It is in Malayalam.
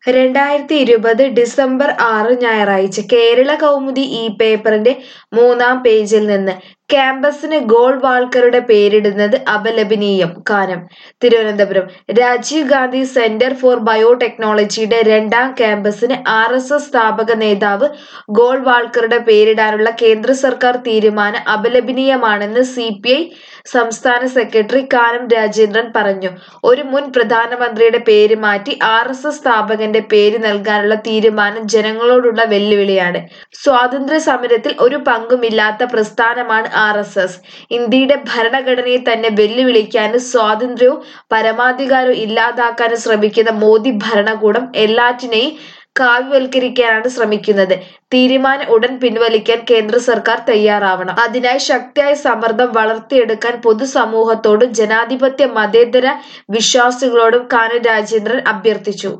2020 ഡിസംബർ 6 ഞായറാഴ്ച കേരള കൗമുദി ഈ പേപ്പറിന്റെ 3-ാം പേജിൽ നിന്ന് ക്യാമ്പസിന് ഗോൾവാൾക്കറുടെ പേരിടുന്നത് അപലപനീയം. കാനം തിരുവനന്തപുരം രാജീവ് ഗാന്ധി സെന്റർ ഫോർ ബയോടെക്നോളജിയുടെ 2-ാം ക്യാമ്പസിന് RSS സ്ഥാപക നേതാവ് ഗോൾവാൾക്കറുടെ പേരിടാനുള്ള കേന്ദ്ര സർക്കാർ തീരുമാനം അപലപനീയമാണെന്ന് CPI സംസ്ഥാന സെക്രട്ടറി കാനം രാജേന്ദ്രൻ പറഞ്ഞു. ഒരു മുൻ പ്രധാനമന്ത്രിയുടെ പേര് മാറ്റി RSS സ്ഥാപകന്റെ പേര് നൽകാനുള്ള തീരുമാനം ജനങ്ങളോടുള്ള വെല്ലുവിളിയാണ്. സ്വാതന്ത്ര്യ സമരത്തിൽ ഒരു പങ്കുമില്ലാത്ത പ്രസ്ഥാനമാണ് RSS. ഇന്ത്യയുടെ ഭരണഘടനയെ തന്നെ വെല്ലുവിളിക്കാനും സ്വാതന്ത്ര്യവും പരമാധികാരവും ഇല്ലാതാക്കാനും ശ്രമിക്കുന്ന മോദി ഭരണകൂടം എല്ലാറ്റിനെയും കാവ്യവൽക്കരിക്കാനാണ് ശ്രമിക്കുന്നത്. തീരുമാനം ഉടൻ പിൻവലിക്കാൻ കേന്ദ്ര സർക്കാർ തയ്യാറാവണം. അതിനായി ശക്തിയായ സമ്മർദ്ദം വളർത്തിയെടുക്കാൻ പൊതുസമൂഹത്തോടും ജനാധിപത്യ മതേതര വിശ്വാസികളോടും കാനം രാജേന്ദ്രൻ അഭ്യർത്ഥിച്ചു.